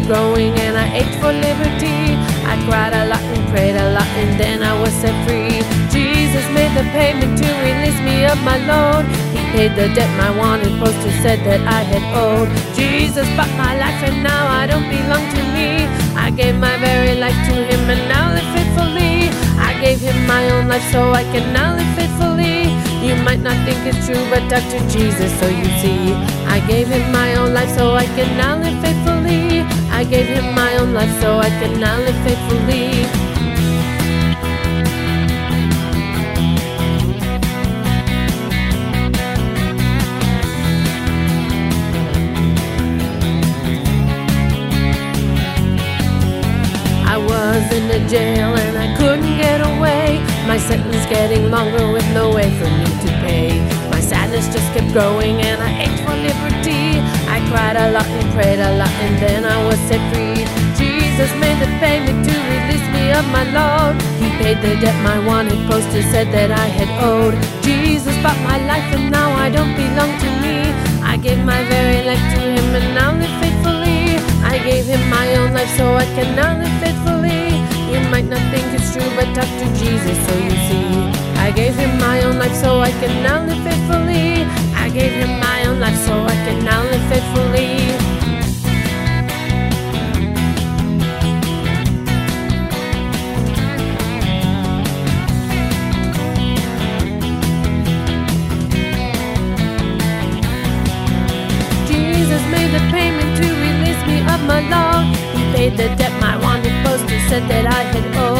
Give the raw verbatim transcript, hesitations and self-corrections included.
kept growing and I ached for liberty. I cried a lot and prayed a lot and then I was set free. Jesus made the payment to release me of my load. He paid the debt my wanted poster said that I had owed. Jesus bought my life and now I don't belong to me. I gave my very life to him and now live faithfully. I gave him my own life so I can now live faithfully. You might not think it's true, but talk to Jesus so you see. I gave him my own life so I can now live faithfully. I gave him my own life so I can now live faithfully. I was in the jail and I couldn't get away. My sentence getting longer with no way for me to pay. My sadness just kept growing and I ached for liberty. I cried a lot and prayed a lot and then I was set free. Jesus made the payment to release me of my load. He paid the debt my wanted poster said that I had owed. Jesus bought my life and now I don't belong to me. I gave my very life to him and now live faithfully. I gave him my own life so I can now live faithfully. You might not think it's true, but talk to Jesus so you see. I gave him my own life so I can now live faithfully. I gave him my own life so I can now live faithfully. Jesus made the payment to release me of my load. He paid the debt my wanted poster said that I had owed.